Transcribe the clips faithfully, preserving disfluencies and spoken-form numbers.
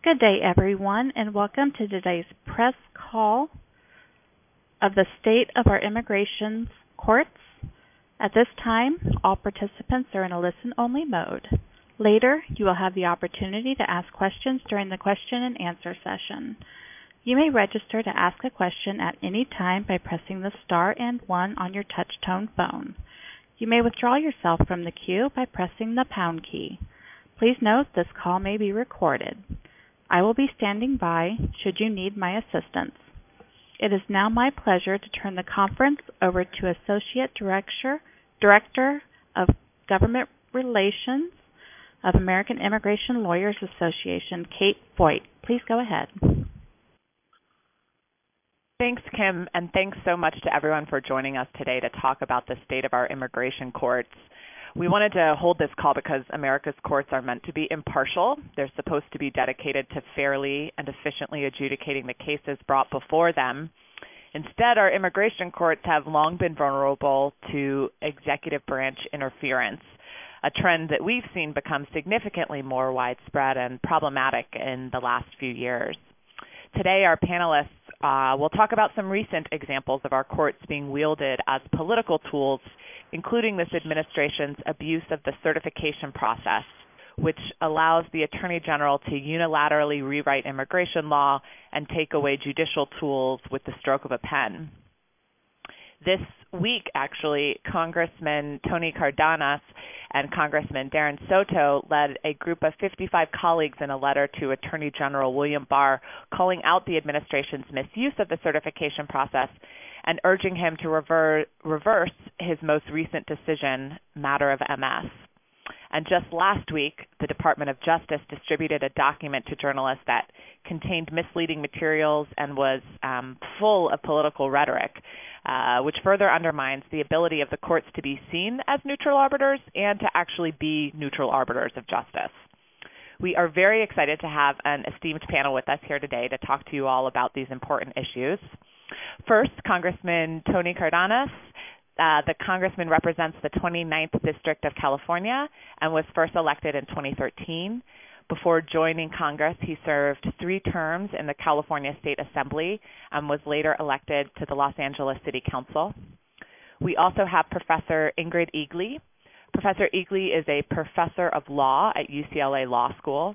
Good day, everyone, and welcome to today's press call of the state of our immigration courts. At this time, all participants are in a listen-only mode. Later, you will have the opportunity to ask questions during the question and answer session. You may register to ask a question at any time by pressing the star and one on your touch-tone phone. You may withdraw yourself from the queue by pressing the pound key. Please note this call may be recorded. I will be standing by should you need my assistance. It is now my pleasure to turn the conference over to Associate Director, Director of Government Relations of American Immigration Lawyers Association, Kate Voigt. Please go ahead. Thanks, Kim, and thanks so much to everyone for joining us today to talk about the state of our immigration courts. We wanted to hold this call because America's courts are meant to be impartial. They're supposed to be dedicated to fairly and efficiently adjudicating the cases brought before them. Instead, our immigration courts have long been vulnerable to executive branch interference, a trend that we've seen become significantly more widespread and problematic in the last few years. Today, our panelists uh, will talk about some recent examples of our courts being wielded as political tools, including this administration's abuse of the certification process, which allows the Attorney General to unilaterally rewrite immigration law and take away judicial tools with the stroke of a pen. This week, actually, Congressman Tony Cardenas and Congressman Darren Soto led a group of fifty-five colleagues in a letter to Attorney General William Barr calling out the administration's misuse of the certification process and urging him to rever- reverse his most recent decision, matter of M S. And just last week, the Department of Justice distributed a document to journalists that contained misleading materials and was um, full of political rhetoric, uh, which further undermines the ability of the courts to be seen as neutral arbiters and to actually be neutral arbiters of justice. We are very excited to have an esteemed panel with us here today to talk to you all about these important issues. First, Congressman Tony Cardenas. Uh, the congressman represents the twenty-ninth District of California and was first elected in twenty thirteen. Before joining Congress, he served three terms in the California State Assembly and was later elected to the Los Angeles City Council. We also have Professor Ingrid Eagley. Professor Eagley is a professor of law at U C L A Law School.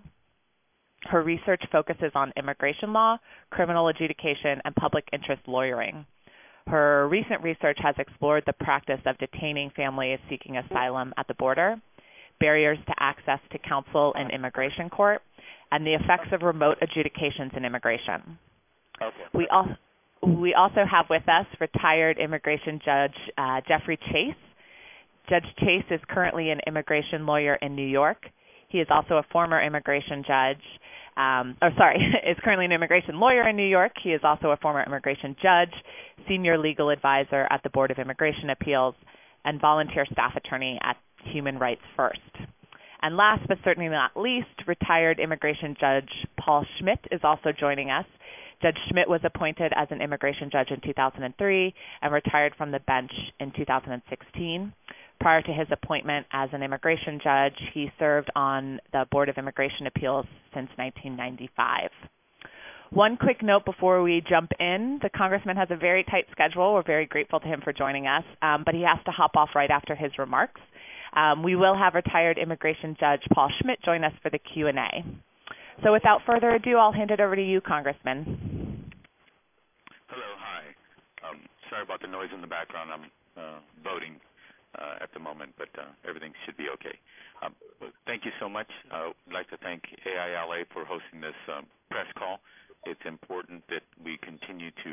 Her research focuses on immigration law, criminal adjudication, and public interest lawyering. Her recent research has explored the practice of detaining families seeking asylum at the border, barriers to access to counsel in immigration court, and the effects of remote adjudications in immigration. Okay. We, al- we also have with us retired immigration judge uh, Jeffrey Chase. Judge Chase is currently an immigration lawyer in New York. He is also a former immigration judge, um, or sorry, is currently an immigration lawyer in New York. He is also a former immigration judge, senior legal advisor at the Board of Immigration Appeals, and volunteer staff attorney at Human Rights First. And last but certainly not least, retired immigration judge Paul Schmidt is also joining us. Judge Schmidt was appointed as an immigration judge in two thousand three and retired from the bench in two thousand sixteen. Prior to his appointment as an immigration judge, he served on the Board of Immigration Appeals since nineteen ninety-five. One quick note before we jump in, the congressman has a very tight schedule. We're very grateful to him for joining us, um, but he has to hop off right after his remarks. Um, we will have retired immigration judge Paul Schmidt join us for the Q and A. So without further ado, I'll hand it over to you, Congressman. Hello, hi. Um, sorry about the noise in the background. I'm uh, voting uh, at the moment, but uh, everything should be okay. Um, thank you so much. Uh, I'd like to thank A I L A for hosting this um, press call. It's important that we continue to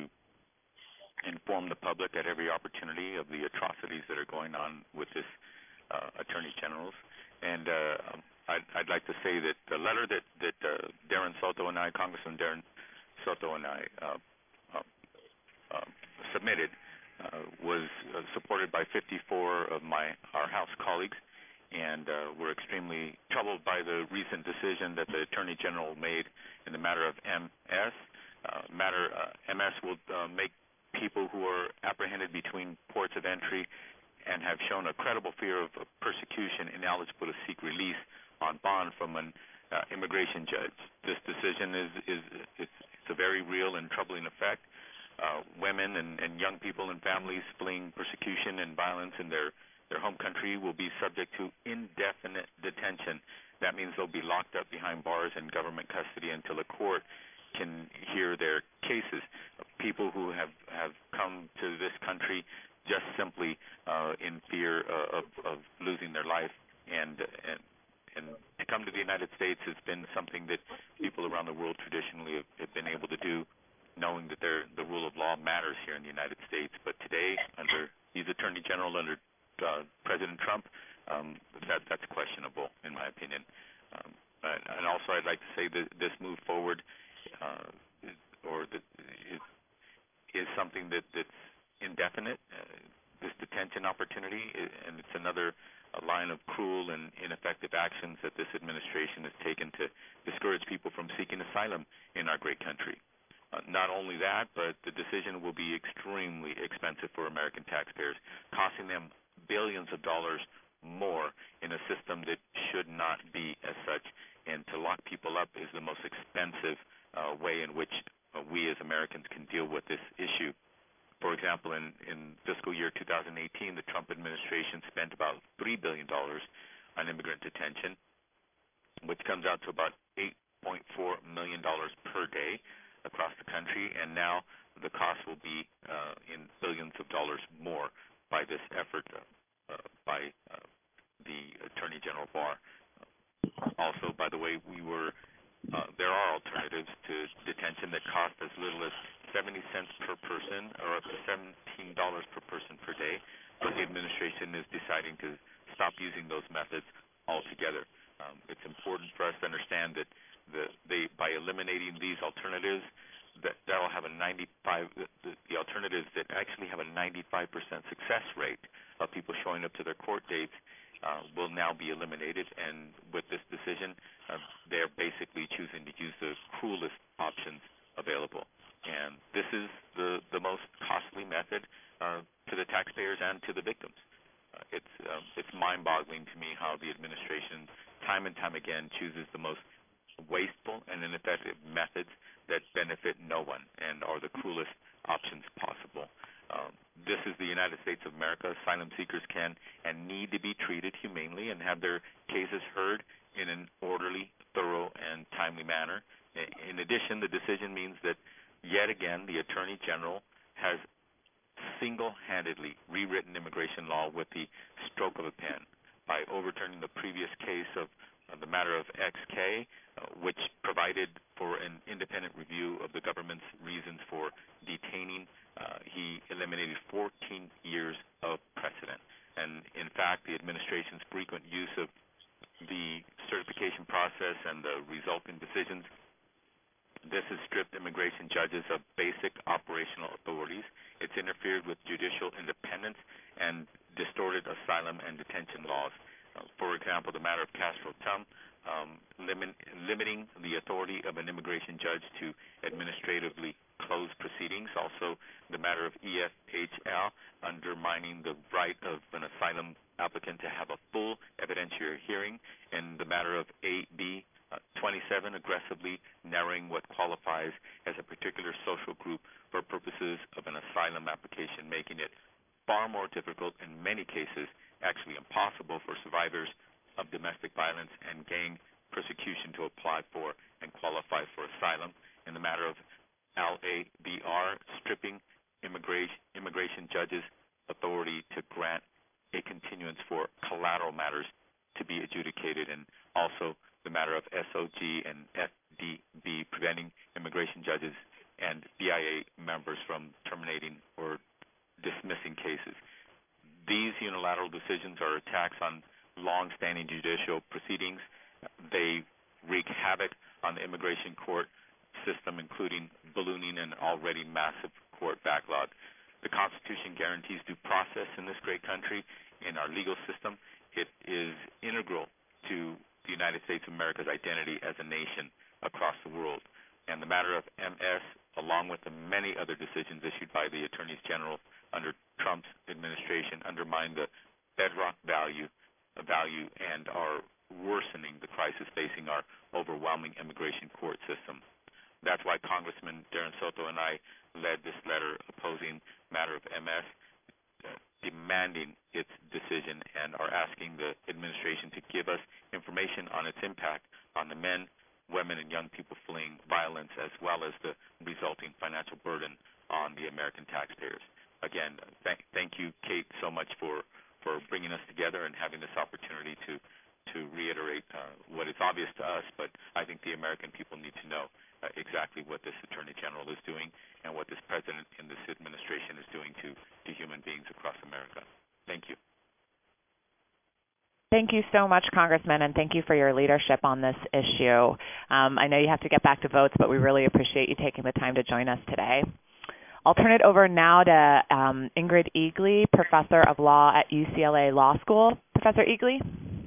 inform the public at every opportunity of the atrocities that are going on with this uh, Attorney Generals. And uh, I'd, I'd like to say that the letter that, that uh, Darren Soto and I, Congressman Darren Soto and I uh, uh, uh, submitted uh, was uh, supported by fifty-four of my our House colleagues, and uh, we're extremely troubled by the recent decision that the Attorney General made in the matter of M S. Uh, matter uh, M S will uh, make people who are apprehended between ports of entry and have shown a credible fear of persecution ineligible to seek release on bond from an uh, immigration judge. This decision is, is it's, it's a very real and troubling effect. Uh, women and, and young people and families fleeing persecution and violence in their, their home country will be subject to indefinite detention. That means they'll be locked up behind bars in government custody until a court can hear their cases. People who have, have come to this country just simply uh, in fear uh, of, of losing their life, and, and and to come to the United States has been something that people around the world traditionally have, have been able to do, knowing that the rule of law matters here in the United States. But today, under he's Attorney General under uh, President Trump, um, that that's questionable in my opinion. Um, and also, I'd like to say that this move forward, uh, is, or that is, is something that that's indefinite. Uh, this detention opportunity, and it's another a line of cruel and ineffective actions that this administration has taken to discourage people from seeking asylum in our great country. Uh, not only that, but the decision will be extremely expensive for American taxpayers, costing them billions of dollars more in a system that should not be as such. And to lock people up is the most expensive uh, way in which uh, we as Americans can deal with this issue. For example, in, in fiscal year two thousand eighteen, the Trump administration spent about three billion dollars on immigrant detention, which comes out to about eight point four million dollars per day across the country, and now the cost will be uh, in billions of dollars more by this effort uh, uh, by uh, the Attorney General Barr. Also, by the way, we were uh, there are alternatives to detention that cost as little as seventy cents per person or up to seventeen dollars per person per day, but the administration is deciding to stop using those methods altogether. Um, it's important for us to understand that the, they, by eliminating these alternatives, that that will have a ninety-five the, the alternatives that actually have a ninety-five percent success rate of people showing up to their court dates uh, will now be eliminated. And with this decision, uh, they're basically choosing to use the cruelest options available. And this is the, the most costly method uh, to the taxpayers and to the victims. Uh, it's um, it's mind-boggling to me how the administration time and time again chooses the most wasteful and ineffective methods that benefit no one and are the cruelest options possible. Um, this is the United States of America. Asylum seekers can and need to be treated humanely and have their cases heard in an orderly, thorough, and timely manner. In addition, the decision means that yet again, the Attorney General has single-handedly rewritten immigration law with the stroke of a pen by overturning the previous case of uh, the matter of X K, uh, which provided for an independent review of the government's reasons for detaining. Uh, he eliminated fourteen years of precedent. And in fact, the administration's frequent use of the certification process and the resulting decisions, this has stripped immigration judges of basic operational authorities. It's interfered with judicial independence and distorted asylum and detention laws. Uh, for example, the matter of Castro-Tum, um, limit, limiting the authority of an immigration judge to administratively close proceedings. Also, the matter of E F H L, undermining the right of an asylum applicant to have a full evidentiary hearing. And the matter of A B Uh, twenty-seven, aggressively narrowing what qualifies as a particular social group for purposes of an asylum application, making it far more difficult, in many cases actually impossible, for survivors of domestic violence and gang persecution to apply for and qualify for asylum. In the matter of L A B R, stripping immigration, immigration judges' authority to grant a continuance for collateral matters to be adjudicated, and also the matter of S O G and F D B, preventing immigration judges and B I A members from terminating or dismissing cases. These unilateral decisions are attacks on long-standing judicial proceedings. They wreak havoc on the immigration court system, including ballooning an already massive court backlog. The Constitution guarantees due process in this great country. In our legal system, it is integral to the United States of America's identity as a nation across the world. And the matter of M S, along with the many other decisions issued by the attorneys general under Trump's administration, undermine the bedrock value, value and our worsening the crisis facing our overwhelming immigration court system. That's why Congressman Darren Soto and I led this letter opposing matter of M S, uh, demanding its decision, and are asking the administration to give us information on its impact on the men, women, and young people fleeing violence, as well as the resulting financial burden on the American taxpayers. Again, th- thank you, Kate, so much for, for bringing us together and having this opportunity to, to reiterate uh, what is obvious to us, but I think the American people need to know uh, exactly what this Attorney General is doing and what this President and this administration is doing to, to human beings across America. Thank you. Thank you so much, Congressman, and thank you for your leadership on this issue. Um, I know you have to get back to votes, but we really appreciate you taking the time to join us today. I'll turn it over now to um, Ingrid Eagley, Professor of Law at U C L A Law School. Professor Eagley?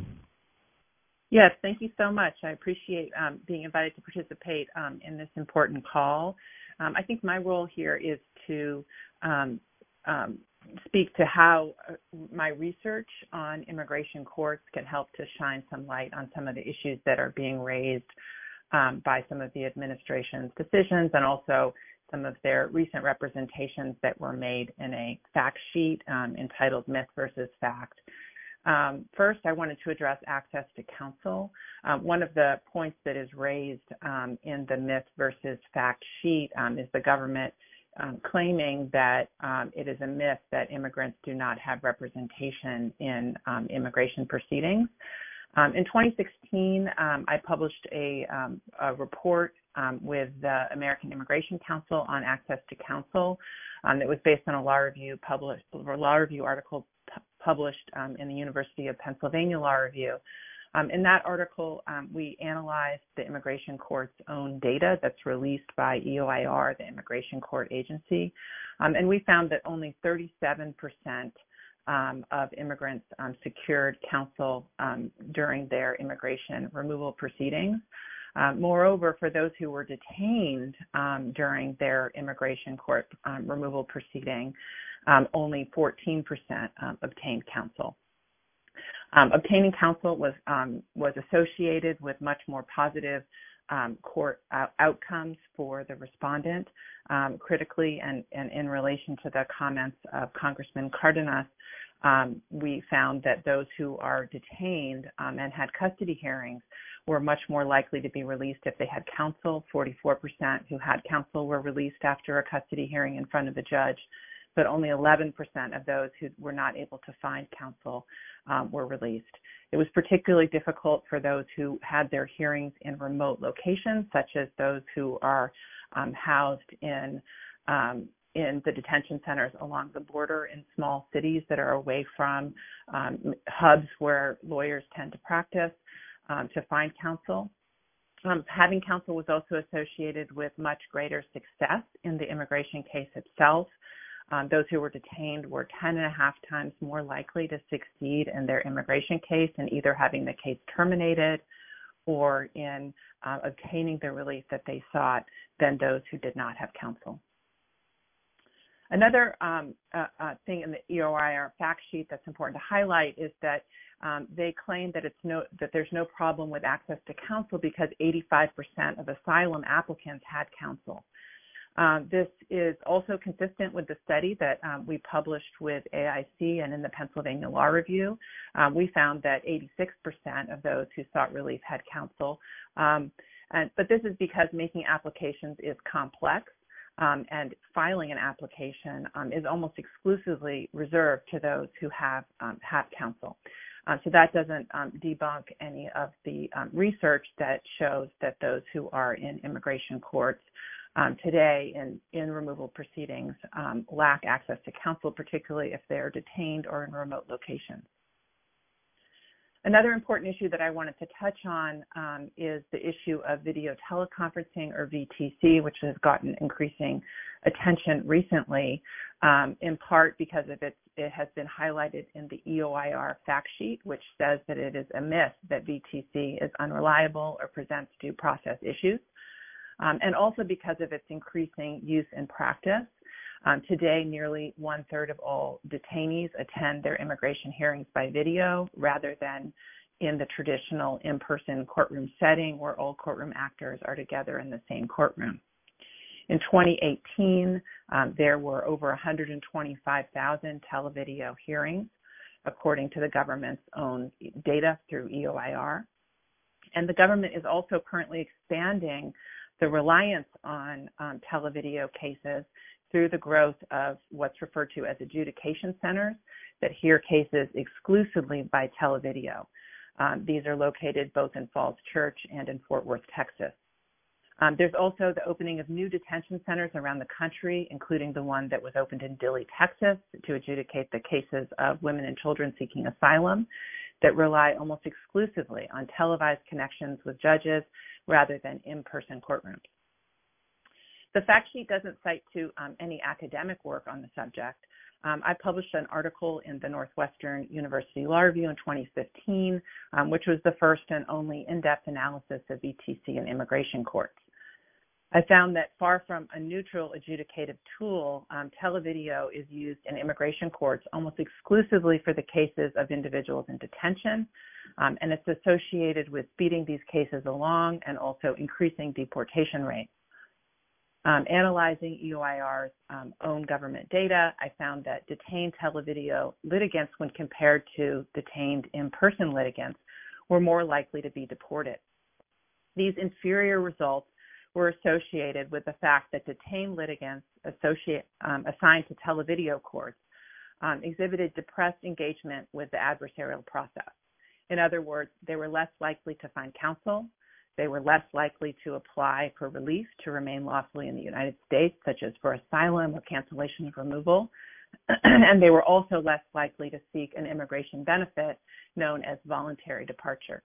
Yes, thank you so much. I appreciate um, being invited to participate um, in this important call. Um, I think my role here is to um, um, speak to how my research on immigration courts can help to shine some light on some of the issues that are being raised um, by some of the administration's decisions, and also some of their recent representations that were made in a fact sheet um, entitled Myth versus Fact. Um, first, I wanted to address access to counsel. Um, one of the points that is raised um, in the Myth versus Fact sheet um, is the government um, claiming that um, it is a myth that immigrants do not have representation in um, immigration proceedings. Um, in twenty sixteen, um, I published a, um, a report um, with the American Immigration Council on access to counsel um, that was based on a law review published, a law review article pu- published um, in the University of Pennsylvania Law Review. Um, in that article, um, we analyzed the immigration court's own data that's released by E O I R, the immigration court agency, um, and we found that only thirty-seven percent Um, of immigrants um, secured counsel um, during their immigration removal proceedings. Uh, moreover, for those who were detained um, during their immigration court um, removal proceeding, um, only fourteen percent um, obtained counsel. Um, obtaining counsel was um, was associated with much more positive um, court uh, outcomes for the respondent. Um, critically, and, and in relation to the comments of Congressman Cardenas, um, we found that those who are detained um, and had custody hearings were much more likely to be released if they had counsel. forty-four percent who had counsel were released after a custody hearing in front of the judge, but only eleven percent of those who were not able to find counsel um, were released. It was particularly difficult for those who had their hearings in remote locations, such as those who are um, housed in um, in the detention centers along the border in small cities that are away from um, hubs where lawyers tend to practice, um, to find counsel. Um, having counsel was also associated with much greater success in the immigration case itself. Um, those who were detained were ten and a half times more likely to succeed in their immigration case in either having the case terminated or in uh, obtaining the relief that they sought than those who did not have counsel. Another um, uh, uh, thing in the E O I R fact sheet that's important to highlight is that um, they claim that it's no that there's no problem with access to counsel because eighty-five percent of asylum applicants had counsel. Um, this is also consistent with the study that um, we published with A I C and in the Pennsylvania Law Review. Um, we found that eighty-six percent of those who sought relief had counsel. Um, and, but this is because making applications is complex. Um, and filing an application um, is almost exclusively reserved to those who have um, have counsel. Uh, so that doesn't um, debunk any of the um, research that shows that those who are in immigration courts um, today in, in removal proceedings um, lack access to counsel, particularly if they're detained or in remote locations. Another important issue that I wanted to touch on um, is the issue of video teleconferencing, or V T C, which has gotten increasing attention recently, um, in part because of its, it has been highlighted in the E O I R fact sheet, which says that it is a myth that V T C is unreliable or presents due process issues, um, and also because of its increasing use in practice. Um, today, nearly one-third of all detainees attend their immigration hearings by video rather than in the traditional in-person courtroom setting where all courtroom actors are together in the same courtroom. In twenty eighteen, um, there were over one hundred twenty-five thousand televideo hearings, according to the government's own data through E O I R. And the government is also currently expanding the reliance on um, televideo cases through the growth of what's referred to as adjudication centers that hear cases exclusively by televideo. Um, these are located both in Falls Church and in Fort Worth, Texas. Um, there's also the opening of new detention centers around the country, including the one that was opened in Dilley, Texas, to adjudicate the cases of women and children seeking asylum that rely almost exclusively on televised connections with judges rather than in-person courtrooms. The fact sheet doesn't cite to um, any academic work on the subject. Um, I published an article in the Northwestern University Law Review in twenty fifteen, um, which was the first and only in-depth analysis of E T C and immigration courts. I found that far from a neutral adjudicative tool, um, televideo is used in immigration courts almost exclusively for the cases of individuals in detention, um, and it's associated with speeding these cases along and also increasing deportation rates. Um, analyzing E O I R's um, own government data, I found that detained televideo litigants, when compared to detained in-person litigants, were more likely to be deported. These inferior results were associated with the fact that detained litigants associate, um, assigned to televideo courts um, exhibited depressed engagement with the adversarial process. In other words, they were less likely to find counsel. They were less likely to apply for relief to remain lawfully in the United States, such as for asylum or cancellation of removal. And they were also less likely to seek an immigration benefit known as voluntary departure.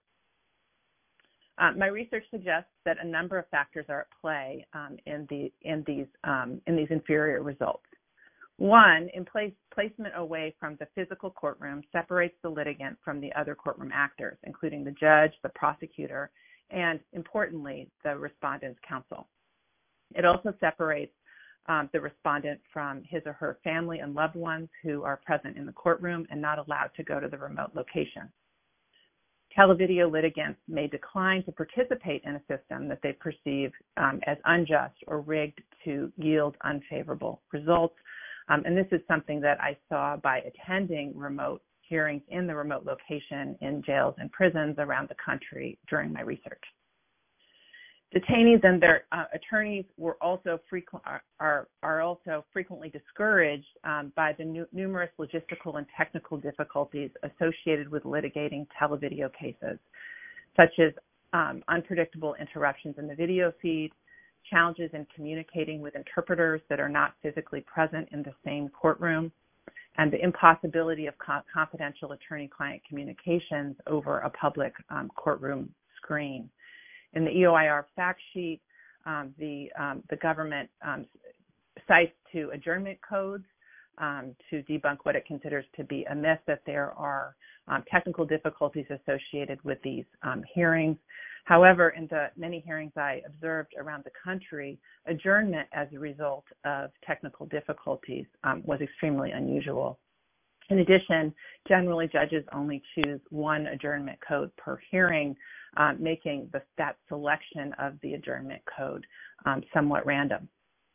Um, my research suggests that a number of factors are at play um, in, the, in, these, um, in these inferior results. One, in place, placement away from the physical courtroom separates the litigant from the other courtroom actors, including the judge, the prosecutor, and importantly, the respondent's counsel. It also separates um, the respondent from his or her family and loved ones who are present in the courtroom and not allowed to go to the remote location. Televideo litigants may decline to participate in a system that they perceive um, as unjust or rigged to yield unfavorable results. Um, and this is something that I saw by attending remote hearings in the remote location in jails and prisons around the country during my research. Detainees and their uh, attorneys were also frequent, are, are also frequently discouraged um, by the nu- numerous logistical and technical difficulties associated with litigating televideo cases, such as um, unpredictable interruptions in the video feed, challenges in communicating with interpreters that are not physically present in the same courtroom, and the impossibility of co- confidential attorney-client communications over a public um, courtroom screen. In the E O I R fact sheet, um, the, um, the government um, cites to adjournment codes um, to debunk what it considers to be a myth that there are um, technical difficulties associated with these um, hearings. However, in the many hearings I observed around the country, adjournment as a result of technical difficulties um, was extremely unusual. In addition, generally judges only choose one adjournment code per hearing, um, making the, that selection of the adjournment code um, somewhat random.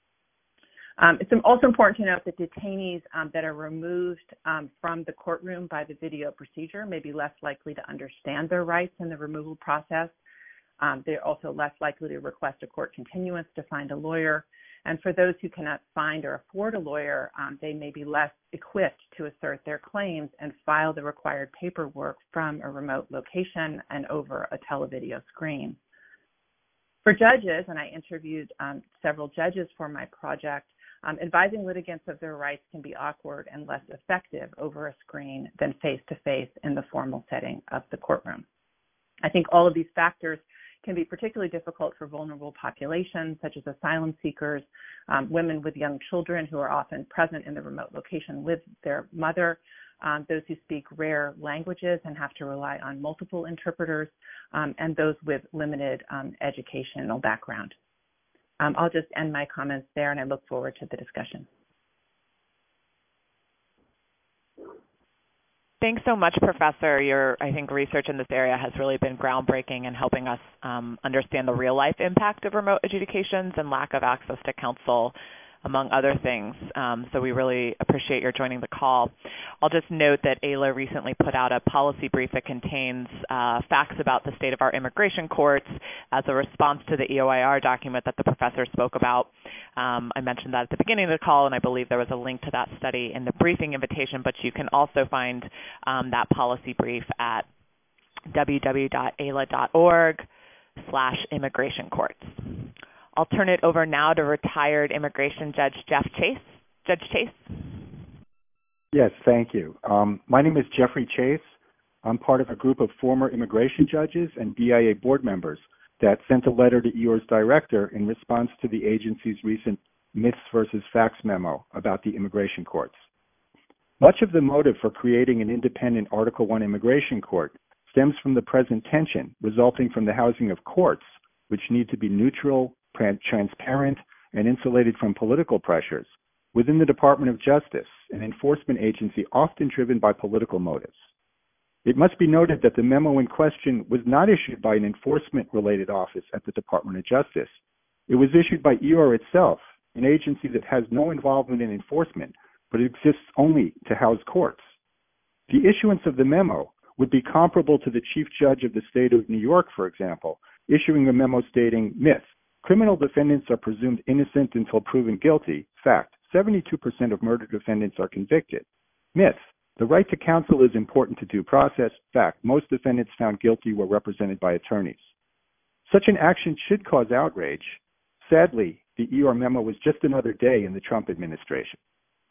Um, it's also important to note that detainees um, that are removed um, from the courtroom by the video procedure may be less likely to understand their rights in the removal process. Um, they're also less likely to request a court continuance to find a lawyer. And for those who cannot find or afford a lawyer, um, they may be less equipped to assert their claims and file the required paperwork from a remote location and over a televideo screen. For judges, and I interviewed um, several judges for my project, um, advising litigants of their rights can be awkward and less effective over a screen than face-to-face in the formal setting of the courtroom. I think all of these factors can be particularly difficult for vulnerable populations such as asylum seekers, um, women with young children who are often present in the remote location with their mother, um, those who speak rare languages and have to rely on multiple interpreters, um, and those with limited um, educational background. Um, I'll just end my comments there, and I look forward to the discussion. Thanks so much, Professor. Your, I think, research in this area has really been groundbreaking in helping us um, understand the real-life impact of remote adjudications and lack of access to counsel, among other things. Um, so we really appreciate your joining the call. I'll just note that A I L A recently put out a policy brief that contains uh, facts about the state of our immigration courts as a response to the E O I R document that the professor spoke about. Um, I mentioned that at the beginning of the call, and I believe there was a link to that study in the briefing invitation, but you can also find um, that policy brief at w w w dot a l a dot org slash immigration courts. I'll turn it over now to retired immigration judge Jeff Chase. Judge Chase? Yes, thank you. Um, my name is Jeffrey Chase. I'm part of a group of former immigration judges and B I A board members that sent a letter to E O I R's director in response to the agency's recent myths versus facts memo about the immigration courts. Much of the motive for creating an independent Article one immigration court stems from the present tension resulting from the housing of courts, which need to be neutral, transparent, and insulated from political pressures within the Department of Justice, an enforcement agency often driven by political motives. It must be noted that the memo in question was not issued by an enforcement-related office at the Department of Justice. It was issued by E O I R itself, an agency that has no involvement in enforcement, but exists only to house courts. The issuance of the memo would be comparable to the Chief Judge of the State of New York, for example, issuing a memo stating, myth, criminal defendants are presumed innocent until proven guilty. Fact, seventy-two percent of murder defendants are convicted. Myth, the right to counsel is important to due process. Fact, most defendants found guilty were represented by attorneys. Such an action should cause outrage. Sadly, the E O I R memo was just another day in the Trump administration.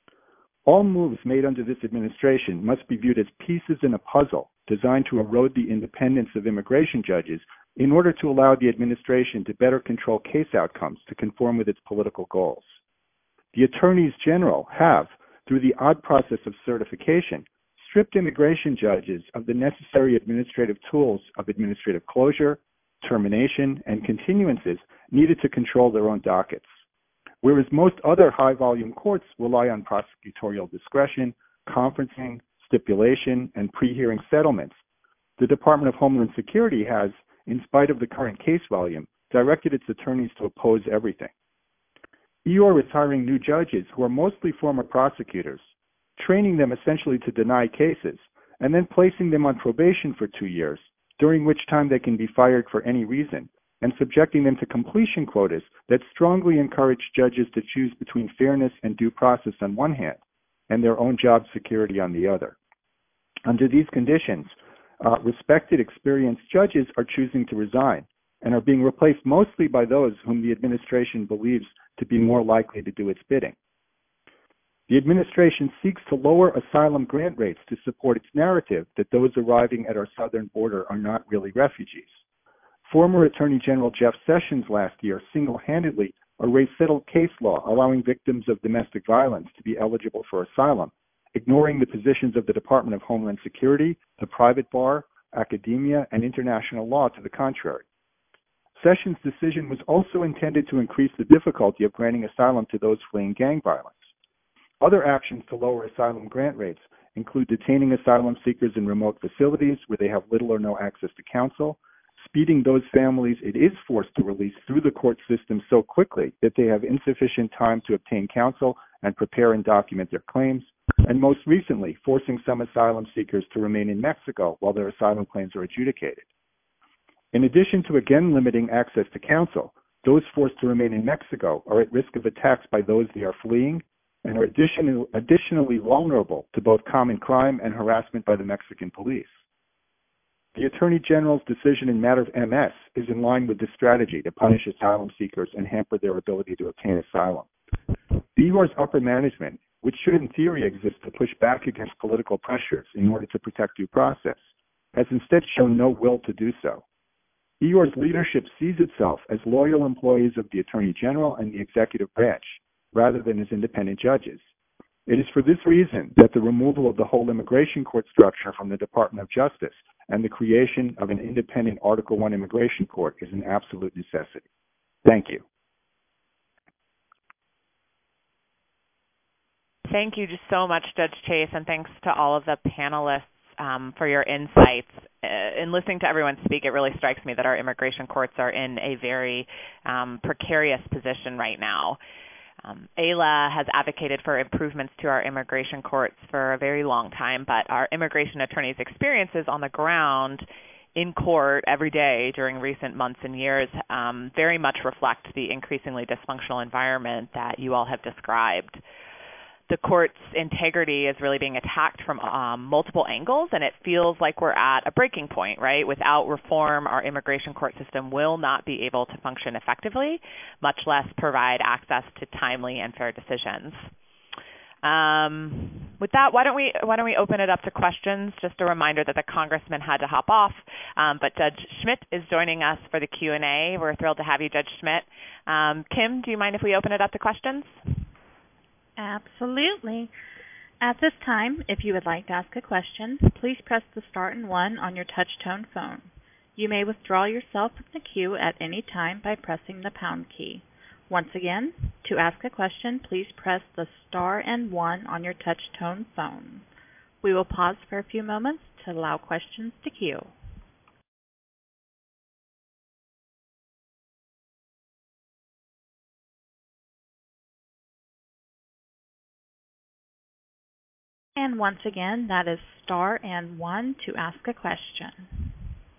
All moves made under this administration must be viewed as pieces in a puzzle designed to erode the independence of immigration judges in order to allow the administration to better control case outcomes to conform with its political goals. The attorneys general have, through the odd process of certification, stripped immigration judges of the necessary administrative tools of administrative closure, termination, and continuances needed to control their own dockets. Whereas most other high-volume courts rely on prosecutorial discretion, conferencing, stipulation, and pre-hearing settlements, the Department of Homeland Security has, in spite of the current case volume, directed its attorneys to oppose everything. E O I R is hiring new judges who are mostly former prosecutors, training them essentially to deny cases, and then placing them on probation for two years, during which time they can be fired for any reason, and subjecting them to completion quotas that strongly encourage judges to choose between fairness and due process on one hand, and their own job security on the other. Under these conditions, uh, respected, experienced judges are choosing to resign and are being replaced mostly by those whom the administration believes to be more likely to do its bidding. The administration seeks to lower asylum grant rates to support its narrative that those arriving at our southern border are not really refugees. Former Attorney General Jeff Sessions last year single-handedly erased settled case law allowing victims of domestic violence to be eligible for asylum, ignoring the positions of the Department of Homeland Security, the private bar, academia, and international law to the contrary. Sessions' decision was also intended to increase the difficulty of granting asylum to those fleeing gang violence. Other actions to lower asylum grant rates include detaining asylum seekers in remote facilities where they have little or no access to counsel, speeding those families it is forced to release through the court system so quickly that they have insufficient time to obtain counsel and prepare and document their claims, and most recently, forcing some asylum seekers to remain in Mexico while their asylum claims are adjudicated. In addition to again limiting access to counsel, those forced to remain in Mexico are at risk of attacks by those they are fleeing and are addition, additionally vulnerable to both common crime and harassment by the Mexican police. The Attorney General's decision in matter of M S is in line with this strategy to punish asylum seekers and hamper their ability to obtain asylum. The E O I R's upper management, which should in theory exist to push back against political pressures in order to protect due process, has instead shown no will to do so. E O I R's leadership sees itself as loyal employees of the Attorney General and the executive branch, rather than as independent judges. It is for this reason that the removal of the whole immigration court structure from the Department of Justice and the creation of an independent Article one immigration court is an absolute necessity. Thank you. Thank you just so much, Judge Chase, and thanks to all of the panelists um, for your insights. Uh, in listening to everyone speak, it really strikes me that our immigration courts are in a very um, precarious position right now. Um, A L A has advocated for improvements to our immigration courts for a very long time, but our immigration attorneys' experiences on the ground in court every day during recent months and years um, very much reflect the increasingly dysfunctional environment that you all have described. The court's integrity is really being attacked from um, multiple angles, and it feels like we're at a breaking point, right? Without reform, our immigration court system will not be able to function effectively, much less provide access to timely and fair decisions. Um, with that, why don't we why don't we open it up to questions? Just a reminder that the congressman had to hop off, um, but Judge Schmidt is joining us for the Q and A. We're thrilled to have you, Judge Schmidt. Um, Kim, do you mind if we open it up to questions? Absolutely. At this time, if you would like to ask a question, please press the star and one on your touch-tone phone. You may withdraw yourself from the queue at any time by pressing the pound key. Once again, to ask a question, please press the star and one on your touch-tone phone. We will pause for a few moments to allow questions to queue. And once again, that is star and one to ask a question.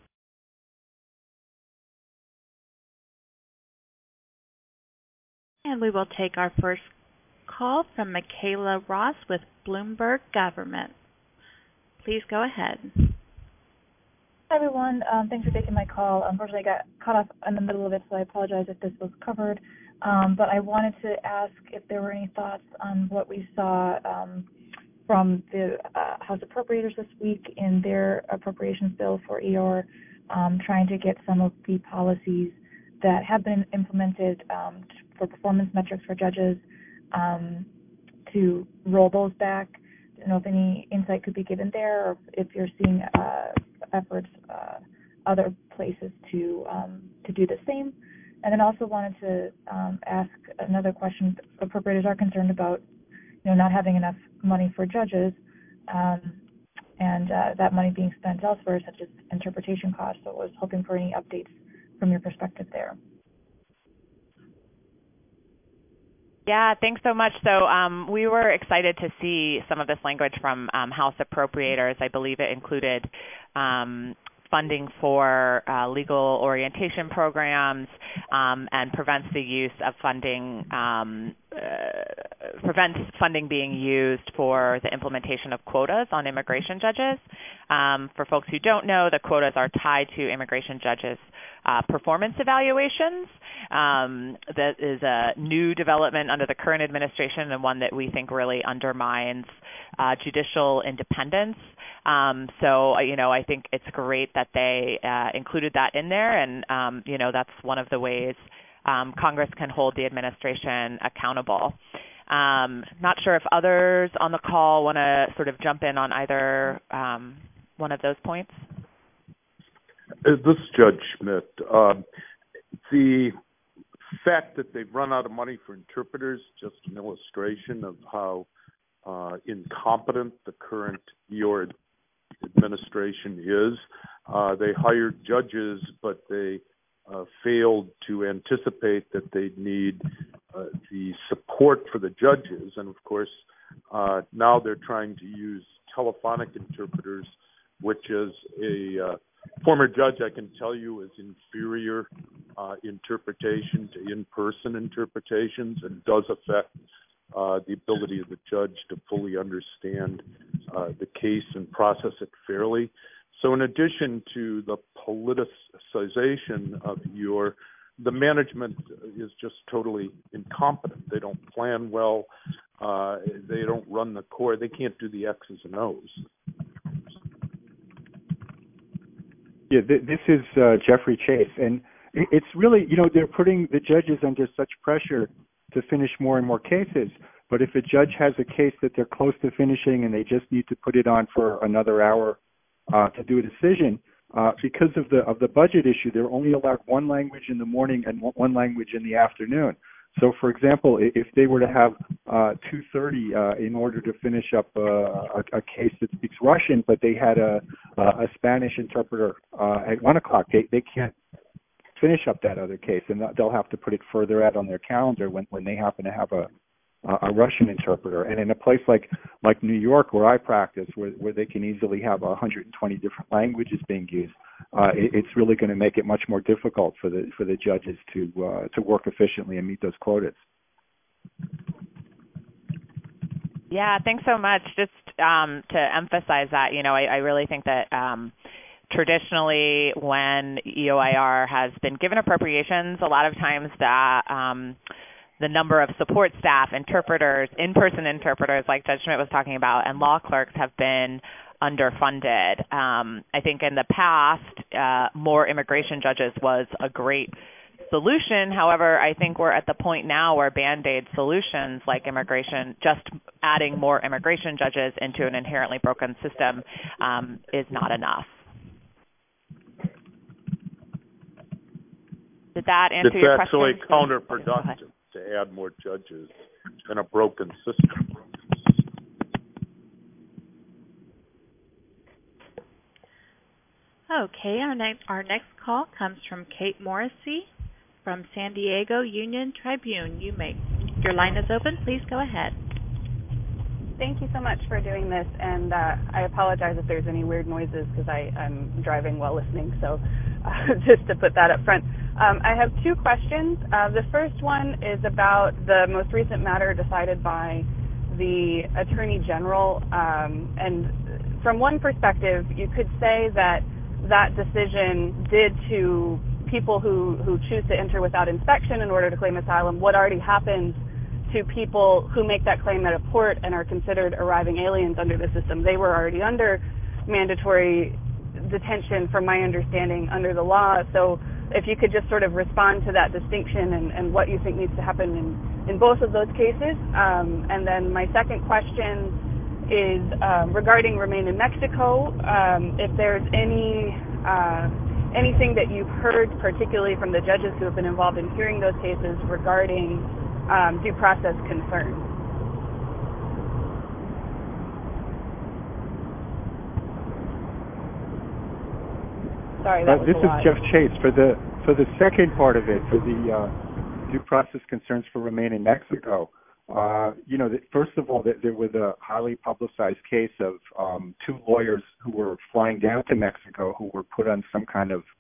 And we will take our first call from Michaela Ross with Bloomberg Government. Please go ahead. Hi, everyone. Um, thanks for taking my call. Unfortunately, I got caught up in the middle of it, so I apologize if this was covered. Um, but I wanted to ask if there were any thoughts on what we saw um, from the uh, House Appropriators this week in their appropriations bill for E O R, um, trying to get some of the policies that have been implemented um, for performance metrics for judges um, to roll those back. I don't know if any insight could be given there, or if you're seeing uh, efforts uh, other places to um, to do the same. And then also wanted to um, ask another question. Appropriators are concerned about, you know, not having enough money for judges, um, and uh, that money being spent elsewhere, such as interpretation costs. So I was hoping for any updates from your perspective there. Yeah, thanks so much. So um, we were excited to see some of this language from um, House Appropriators. I believe it included um, funding for uh, legal orientation programs um, and prevents the use of funding, um, uh, prevents funding being used for the implementation of quotas on immigration judges. Um, for folks who don't know, the quotas are tied to immigration judges' uh, performance evaluations. Um, that is a new development under the current administration, and one that we think really undermines uh, judicial independence. Um, so, you know, I think it's great that they uh, included that in there, and, um, you know, that's one of the ways um, Congress can hold the administration accountable. Um, not sure if others on the call want to sort of jump in on either um, one of those points. Uh, this is Judge Schmidt. Um, the fact that they've run out of money for interpreters, just an illustration of how uh, incompetent the current E O R administration is. Uh, they hired judges, but they uh, failed to anticipate that they'd need uh, the support for the judges. And of course, uh, now they're trying to use telephonic interpreters, which is a uh, former judge, I can tell you, is inferior uh, interpretation to in-person interpretations, and does affect uh, the ability of the judge to fully understand uh, the case and process it fairly. So in addition to the politicization of E O R, the management is just totally incompetent. They don't plan well. Uh, they don't run the court. They can't do the X's and O's. Yeah, th- this is uh, Jeffrey Chase, and it's really, you know, they're putting the judges under such pressure to finish more and more cases. But if a judge has a case that they're close to finishing and they just need to put it on for another hour uh, to do a decision, uh, because of the of the budget issue, they're only allowed one language in the morning and one language in the afternoon. So, for example, if they were to have uh, two thirty uh, in order to finish up uh, a, a case that speaks Russian, but they had a, a Spanish interpreter uh, at one o'clock, they, they can't finish up that other case, and they'll have to put it further out on their calendar when, when they happen to have a a Russian interpreter. And in a place like like New York, where I practice, where, where they can easily have one hundred twenty different languages being used, uh, it, it's really going to make it much more difficult for the for the judges to uh, to work efficiently and meet those quotas. Yeah, thanks so much. Just um, to emphasize that, you know, I, I really think that um, traditionally when E O I R has been given appropriations, a lot of times that um, the number of support staff, interpreters, in-person interpreters like Judge Schmidt was talking about, and law clerks have been underfunded. Um, I think in the past, uh, more immigration judges was a great solution. However, I think we're at the point now where Band-Aid solutions like immigration, just adding more immigration judges into an inherently broken system um, is not enough. Did that answer it's your question? It's actually counterproductive to add more judges in a broken system. Okay, our next, our next call comes from Kate Morrissey from San Diego Union Tribune. You may, your line is open. Please go ahead. Thank you so much for doing this, and uh, I apologize if there's any weird noises because I'm driving while listening, so uh, just to put that up front. Um, I have two questions. Uh, the first one is about the most recent matter decided by the Attorney General, um, and from one perspective, you could say that that decision did to people who, who choose to enter without inspection in order to claim asylum what already happens to people who make that claim at a port and are considered arriving aliens under the system. They were already under mandatory detention, from my understanding, under the law. So if you could just sort of respond to that distinction and, and what you think needs to happen in, in both of those cases. Um, and then my second question is um, regarding Remain in Mexico. Um, if there's any uh, anything that you've heard, particularly from the judges who have been involved in hearing those cases regarding um, due process concerns. Sorry, that uh, was this a is lot. Jeff Chase. For the for the second part of it, for the uh, due process concerns for Remain in Mexico, uh, you know, that first of all, that there was a highly publicized case of um, two lawyers who were flying down to Mexico who were put on some kind of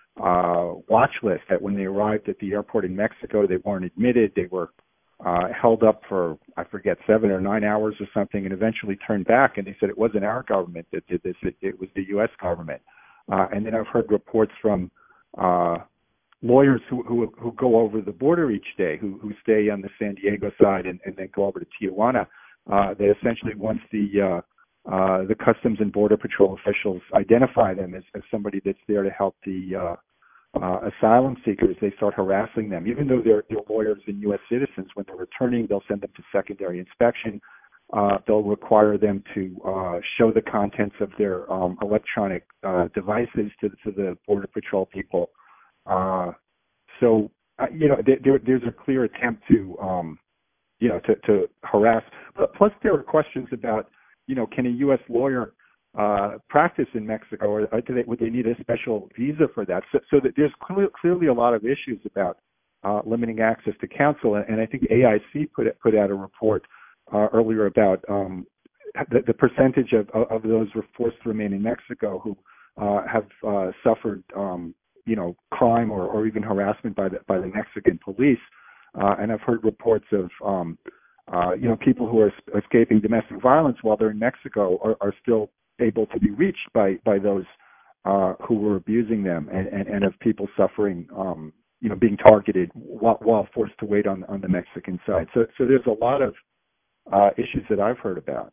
uh, watch list. That when they arrived at the airport in Mexico, they weren't admitted. They were uh, held up for, I forget, seven or nine hours or something, and eventually turned back. And they said it wasn't our government that did this; it, it was the U S government. Uh, and then I've heard reports from uh, lawyers who, who who go over the border each day, who who stay on the San Diego side and, and then go over to Tijuana. Uh, they essentially, once the uh, uh, the Customs and Border Patrol officials identify them as, as somebody that's there to help the uh, uh, asylum seekers, they start harassing them. Even though they're, they're lawyers and U S citizens, when they're returning, they'll send them to secondary inspection. Uh, they'll require them to uh, show the contents of their um, electronic uh, devices to, to the Border Patrol people. Uh, so, uh, you know, there, there's a clear attempt to, um, you know, to, to harass. But plus, there are questions about, you know, can a U S lawyer uh, practice in Mexico, or, or do they, would they need a special visa for that? So, so that there's clear, clearly a lot of issues about uh, limiting access to counsel. And, and I think A I C put put out a report Uh, earlier about um, the, the percentage of, of those who are forced to remain in Mexico who uh, have uh, suffered, um, you know, crime or, or even harassment by the by the Mexican police. Uh, and I've heard reports of, um, uh, you know, people who are escaping domestic violence while they're in Mexico are, are still able to be reached by by those uh, who were abusing them, and, and, and of people suffering, um, you know, being targeted while, while forced to wait on on the Mexican side. So so there's a lot of Uh, issues that I've heard about.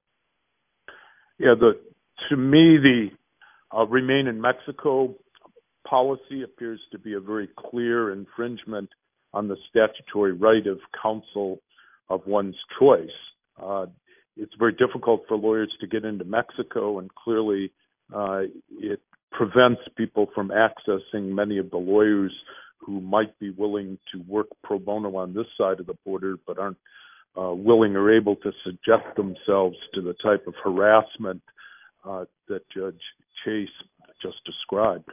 Yeah, the to me the uh, Remain in Mexico policy appears to be a very clear infringement on the statutory right of counsel of one's choice. Uh, it's very difficult for lawyers to get into Mexico, and clearly uh, it prevents people from accessing many of the lawyers who might be willing to work pro bono on this side of the border but aren't uh, willing or able to subject themselves to the type of harassment uh, that Judge Chase just described.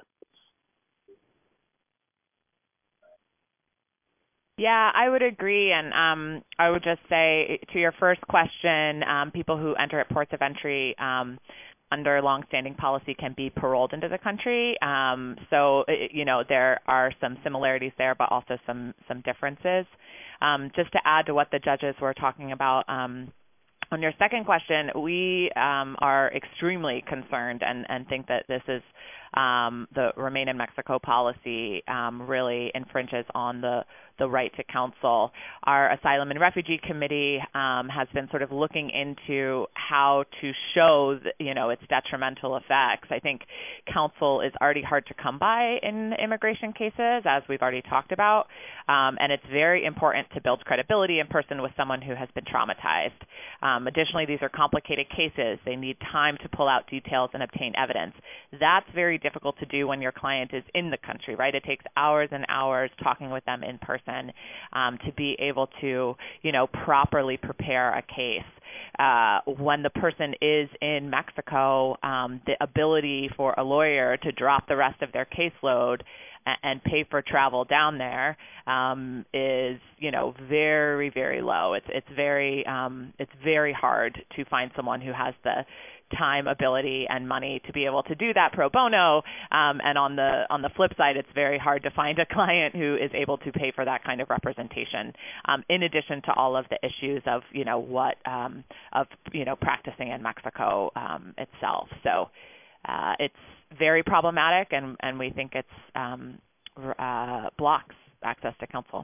Yeah, I would agree, and um, I would just say to your first question, um, people who enter at ports of entry um, under longstanding policy can be paroled into the country. Um, so, you know, there are some similarities there, but also some some differences. Um, just to add to what the judges were talking about, um, on your second question, we um, are extremely concerned and, and think that this is um, the Remain in Mexico policy um, really infringes on the, the right to counsel. Our Asylum and Refugee Committee um, has been sort of looking into how to show, the, you know, its detrimental effects. I think counsel is already hard to come by in immigration cases, as we've already talked about, um, and it's very important to build credibility in person with someone who has been traumatized. Um, additionally, these are complicated cases. They need time to pull out details and obtain evidence. That's very difficult to do when your client is in the country, right? It takes hours and hours talking with them in person um, to be able to, you know, properly prepare a case. Uh, when the person is in Mexico, um, the ability for a lawyer to drop the rest of their caseload and, and pay for travel down there um, is, you know, very, very low. It's it's very um, it's very hard to find someone who has the time, ability, and money to be able to do that pro bono. Um, and on the on the flip side, it's very hard to find a client who is able to pay for that kind of representation. Um, in addition to all of the issues of you know what um, of you know practicing in Mexico um, itself. So uh, it's very problematic, and and we think it's um, uh, blocks access to counsel.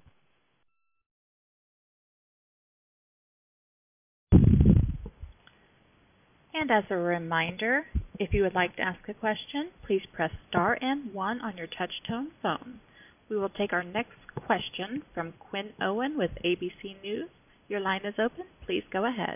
And as a reminder, if you would like to ask a question, please press star and one on your touch-tone phone. We will take our next question from Quinn Owen with A B C News. Your line is open. Please go ahead.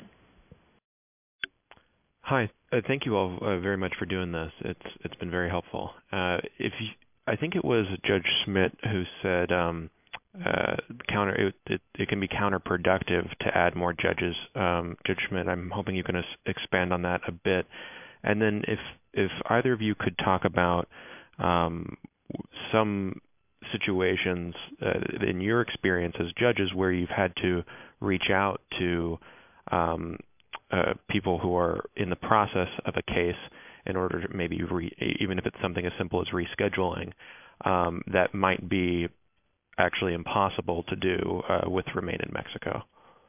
Hi. Uh, thank you all uh, very much for doing this. It's it's been very helpful. Uh, if you, I think it was Judge Schmidt who said um, uh, counter it, it, it can be counterproductive to add more judges. Um, Judge Schmidt, I'm hoping you can expand on that a bit. And then if if either of you could talk about um, some situations uh, in your experience as judges where you've had to reach out to um, uh, people who are in the process of a case in order to maybe, re, even if it's something as simple as rescheduling, um, that might be actually impossible to do uh, with Remain in Mexico.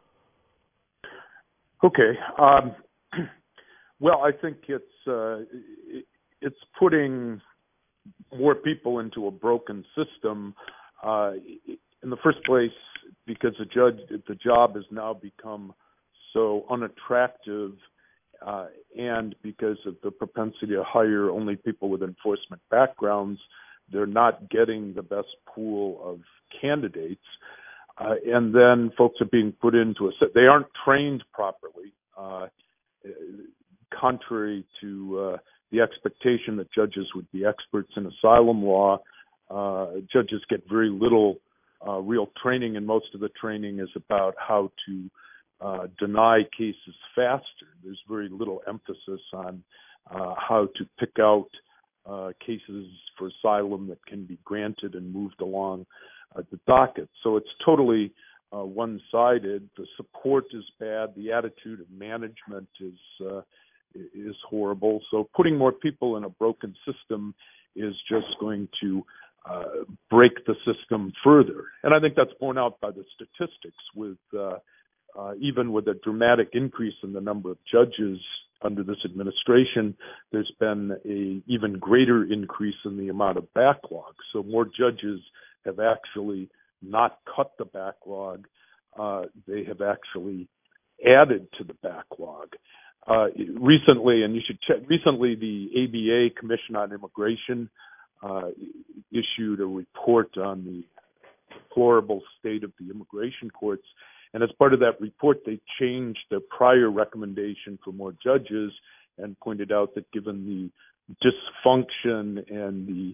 Okay. Um, well, I think it's uh, it's putting more people into a broken system. Uh, in the first place, because the judge, the job has now become so unattractive, uh, and because of the propensity to hire only people with enforcement backgrounds, they're not getting the best pool of candidates. Uh, and then folks are being put into a set. They aren't trained properly, uh, contrary to uh, the expectation that judges would be experts in asylum law. Uh, judges get very little uh, real training, and most of the training is about how to uh, deny cases faster. There's very little emphasis on uh, how to pick out uh, cases for asylum that can be granted and moved along uh, the docket. So it's totally uh, one-sided. The support is bad. The attitude of management is uh, is horrible. So putting more people in a broken system is just going to uh, break the system further. And I think that's borne out by the statistics with uh, uh, even with a dramatic increase in the number of judges under this administration, there's been a even greater increase in the amount of backlog. So more judges have actually not cut the backlog. Uh, they have actually added to the backlog. Uh, recently, and you should check, recently the A B A, Commission on Immigration, uh, issued a report on the deplorable state of the immigration courts. And as part of that report, they changed their prior recommendation for more judges and pointed out that given the dysfunction and the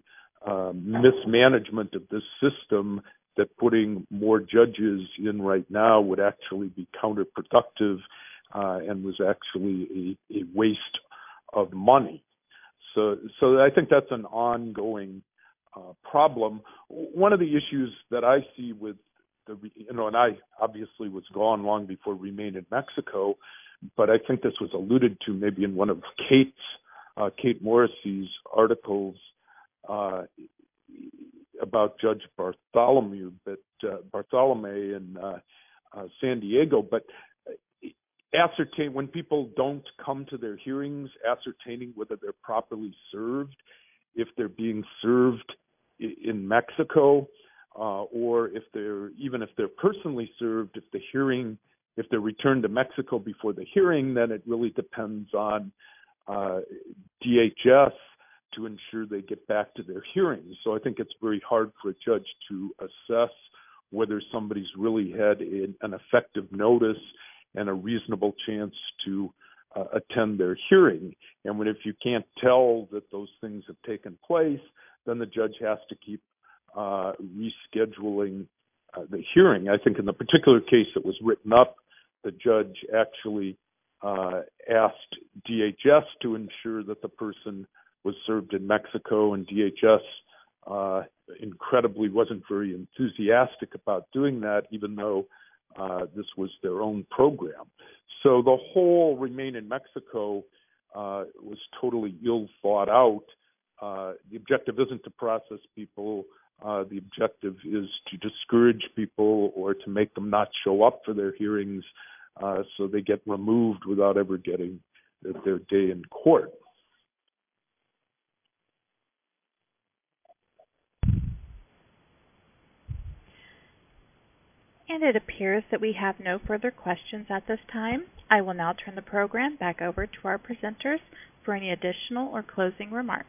uh, mismanagement of this system that putting more judges in right now would actually be counterproductive uh, and was actually a, a waste of money. So, so I think that's an ongoing uh, problem. One of the issues that I see with the, you know, and I obviously was gone long before Remain in Mexico, but I think this was alluded to maybe in one of Kate's, uh, Kate Morrissey's articles uh, about Judge Bartholomew, but uh, Bartolome in uh, uh, San Diego. But ascertain when people don't come to their hearings, ascertaining whether they're properly served, if they're being served in Mexico, uh, or if they're even if they're personally served, if the hearing, if they're returned to Mexico before the hearing, then it really depends on uh, D H S to ensure they get back to their hearings. So I think it's very hard for a judge to assess whether somebody's really had a, an effective notice and a reasonable chance to uh, attend their hearing. And when if you can't tell that those things have taken place, then the judge has to keep uh, rescheduling uh, the hearing. I think in the particular case that was written up, the judge actually uh, asked D H S to ensure that the person was served in Mexico, and D H S uh, incredibly wasn't very enthusiastic about doing that, even though uh, this was their own program. So the whole Remain in Mexico uh, was totally ill thought out. Uh, the objective isn't to process people. Uh, the objective is to discourage people or to make them not show up for their hearings, uh, so they get removed without ever getting their, their day in court. And it appears that we have no further questions at this time. I will now turn the program back over to our presenters for any additional or closing remarks.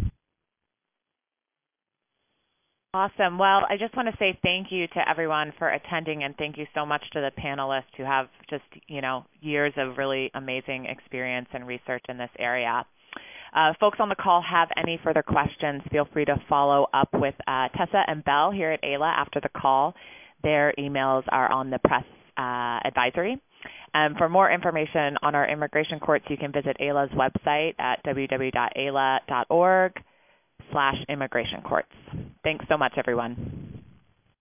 Awesome. Well, I just want to say thank you to everyone for attending, and thank you so much to the panelists who have just, you know, years of really amazing experience and research in this area. Uh, folks on the call have any further questions, feel free to follow up with uh, Tessa and Belle here at A L A after the call. Their emails are on the press uh, advisory. And for more information on our immigration courts, you can visit A L A's website at w w w dot a l a dot org slash immigration courts. Thanks so much, everyone.